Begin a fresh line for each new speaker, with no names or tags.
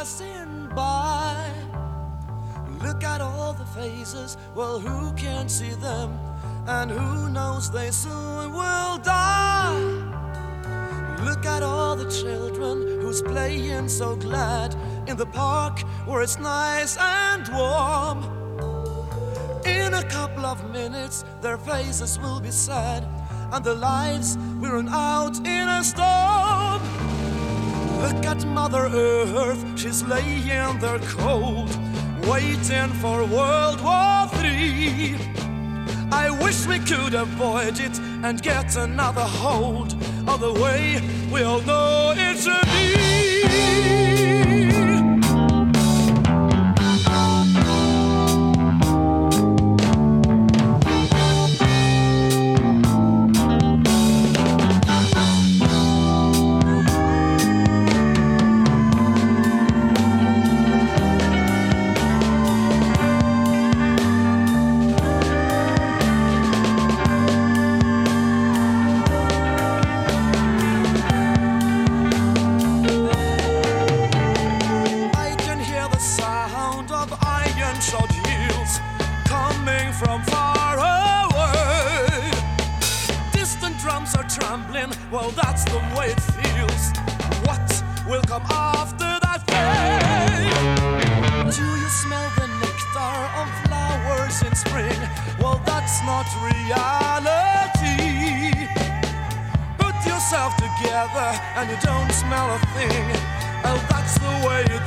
passing by. Look at all the faces, well, who can see them? And who knows they soon will die. Look at all the children who's playing so glad in the park where it's nice and warm. In a couple of minutes their faces will be sad, and their lives will run out in a storm. Look at Mother Earth, she's laying there cold, waiting for World War III. I wish we could avoid it and get another hold of the way we all know it should be. From far away, distant drums are trembling, well, that's the way it feels. What will come after that fade? Do you smell the nectar of flowers in spring? Well, that's not reality. Put yourself together and you don't smell a thing. Oh, that's the way it